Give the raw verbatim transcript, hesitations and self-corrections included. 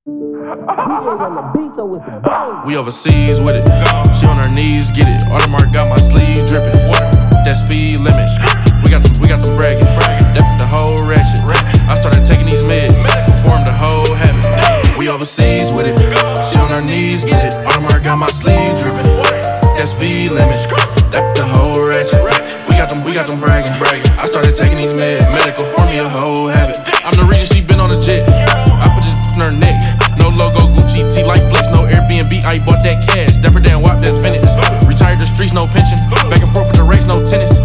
We overseas with it. She on her knees, get it. Audemars got my sleeve dripping. That speed limit. We got them, we got them bragging. That the whole ratchet. I started taking these meds, formed the whole habit. We overseas with it. She on her knees, get it. Audemars got my sleeve dripping. That speed limit. That the whole ratchet. We got them, we got them bragging. I started taking these meds, medical, formed me a whole habit. I'm the reason she been on the jet. I put this in her neck. No logo, Gucci, T like flex, no Airbnb, I bought that cash. Dapper Dan Wop, that's vintage. Retired the streets, no pension. Back and forth with the race, no tennis.